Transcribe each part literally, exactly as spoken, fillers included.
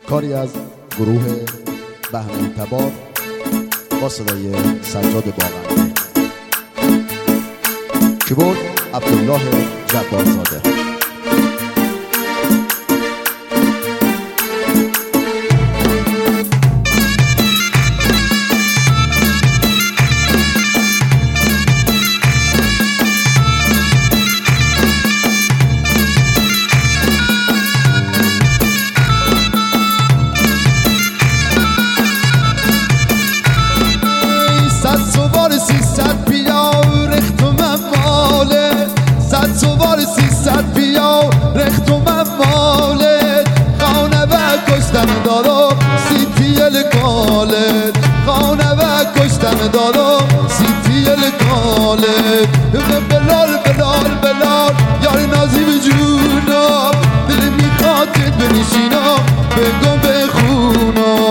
کاری از گروه بهمنی تبار با صدای سجاد باغنده. کیبورد عبدالله جبارزاده. سیصد بیا رخت و مواله صد سوار سیصد بیا رخت و مواله خانه و کشتن دارو سیتی الکاله خانه و کشتن دارو سیتی الکاله بلال بلال بلال یار نازی به جونا دل میخواد بنشینا بگم بخونا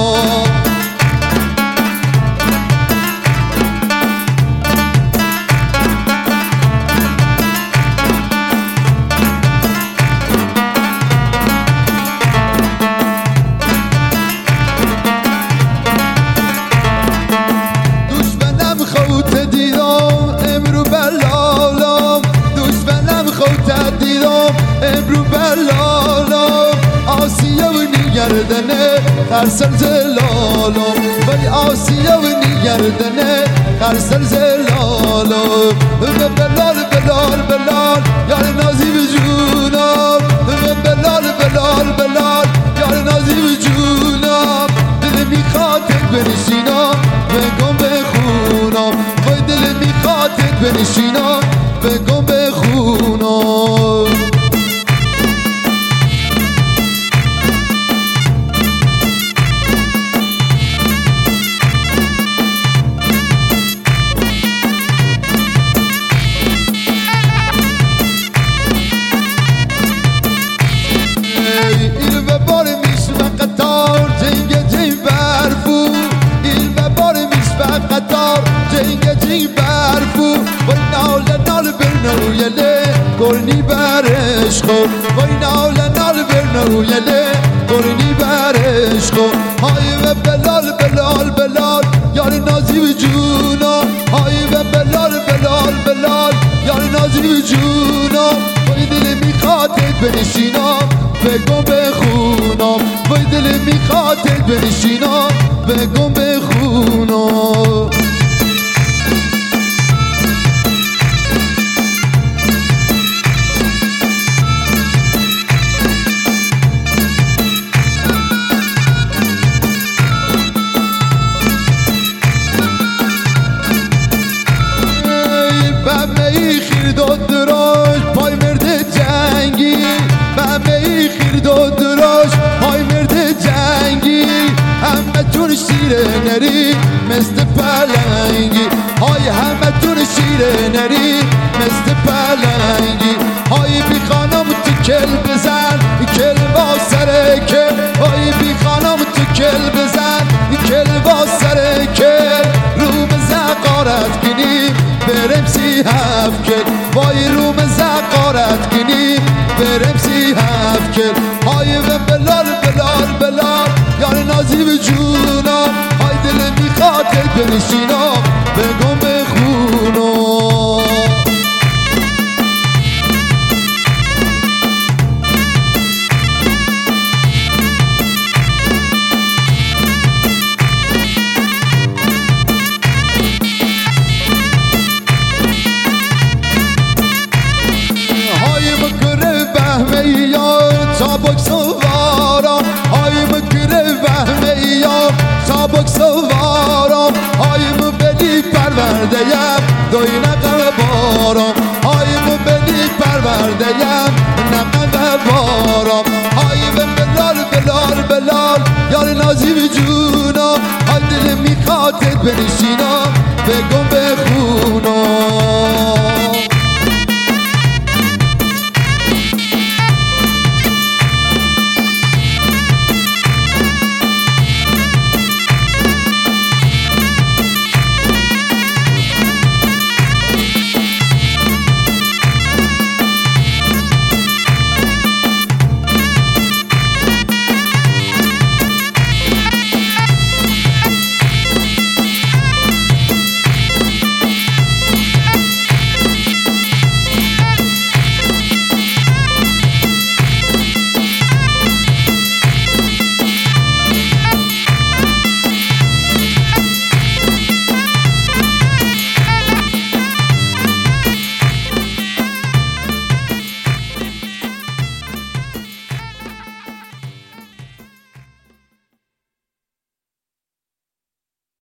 امرو بلالم آسیا و نیگردنه خرسر زلالم ولی آسیا و نیگردنه خرسر زلالم بلال بلال بلال یار نازی به جونم بلال بلال بلال یار نازی به جونم دل میخواد بنشینم بگم بخونم وای دل میخواد بنشینم بگم بخونم قطار جنگ جنگ برفو وای نال نال برنویله گرنی برش خو وای نال نال برنویله گرنی برش خو های و بلال بلال بلال یار نازی به جونا های و بلال بلال بلال یار نازی به جونا وای دل میخواد بنشینم بگم بخونم وای دل میخواد بنشینم بگم بخونم بمه خیر داد دراش پای مرد جنگی بمه خیر داد دراش پای مرد جنگی همه تون شیره نری مثل پلنگی های همه تون شیره نری مثل پلنگی های بی خانم تو کل بزن کل با سر کل های بی خانم تو کل بزن کل با سر کل روم زقارت کنی برم سی هفت کل وای روم زقارت کنی برم سی هفت کل های و بلال بلال بلال یار نازی به جونم های دل میخواد بنشینم بگم بخونم سابق سوارم هایم گره وهمه یا سابق سوارم هایم بلی پرورده یم دوی نقم بارم هایم بلی پرورده یم نقم بارم هایم بلال بلال بلال یار نازی به جونم های دل میخواد بنشینم بگم